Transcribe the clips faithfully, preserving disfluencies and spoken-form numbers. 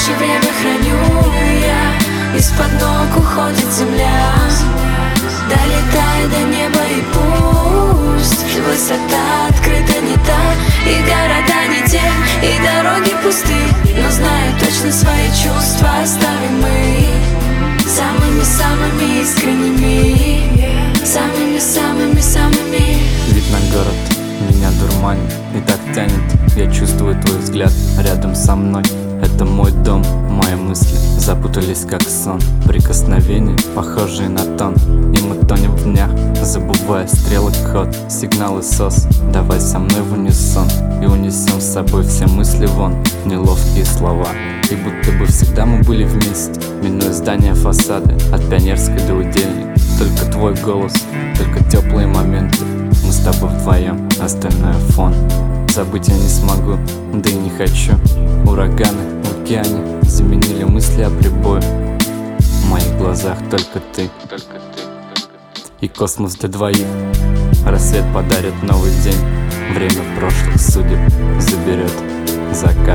наше время храню я. Из-под ног уходит земля. Долетай до неба и пусть высота открыта не та, и города не те, и дороги пусты. Но знаю точно, свои чувства оставим мы самыми-самыми искренними, самыми-самыми-самыми. Вид на город меня дурманит и так тянет. Я чувствую твой взгляд рядом со мной. Это мой дом, мои мысли запутались как сон. Прикосновения, похожие на тон, и мы тонем в днях, забывая стрелок ход, сигналы сос. Давай со мной в унисон и унесем с собой все мысли вон. Неловкие слова, и будто бы всегда мы были вместе, минуя здания, фасады, от Пионерской до Удельной. Только твой голос, только теплые моменты, мы с тобой вдвоем, остальное фон. Забыть я не смогу, да и не хочу. Ураганы в океане заменили мысли о прибое. В моих глазах только ты, только ты, и космос для двоих. Рассвет подарит новый день, время прошлых судеб заберет закат.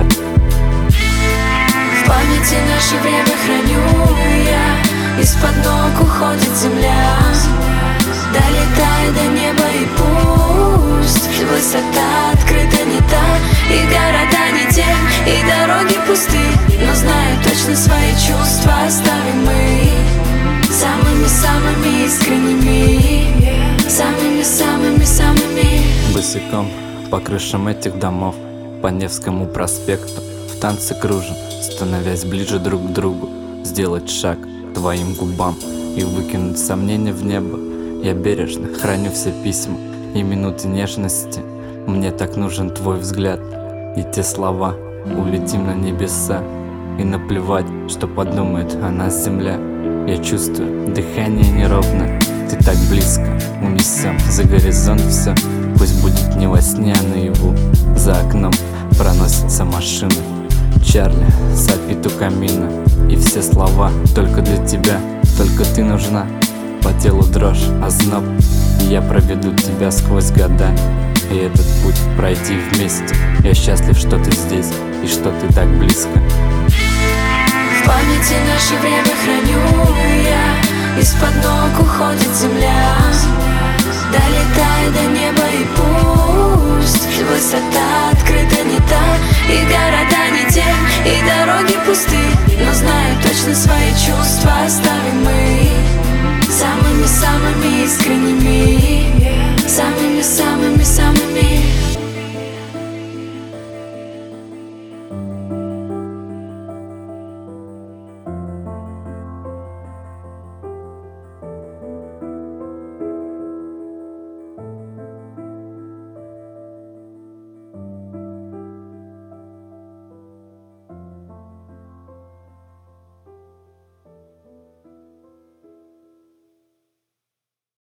В памяти наше время храню я. Из-под ног уходит земля. Долетай до неба и пусть высота открыта не та, и города не те, и дороги пусты. Но знаю точно, свои чувства оставим мы самыми-самыми искренними, самыми-самыми-самыми. Босиком по крышам этих домов, по Невскому проспекту в танце кружим, становясь ближе друг к другу. Сделать шаг к твоим губам и выкинуть сомнения в небо. Я бережно храню все письма и минуты нежности. Мне так нужен твой взгляд и те слова. Улетим на небеса, и наплевать, что подумает о нас земля. Я чувствую дыхание неровно, ты так близко. Унесем за горизонт все, пусть будет не во сне, а наяву. За окном проносятся машины, Чарли сопит у камина, и все слова только для тебя, только ты нужна. По телу дрожь, озноб, и я проведу тебя сквозь года, и этот путь пройти вместе. Я счастлив, что ты здесь и что ты так близко. В памяти наше время храню я. Из-под ног уходит земля. Долетай до неба и пусть высота открыта не та, и города не те, и дороги пусты. Но знаю точно, свои чувства оставим мы самыми-самыми искренними.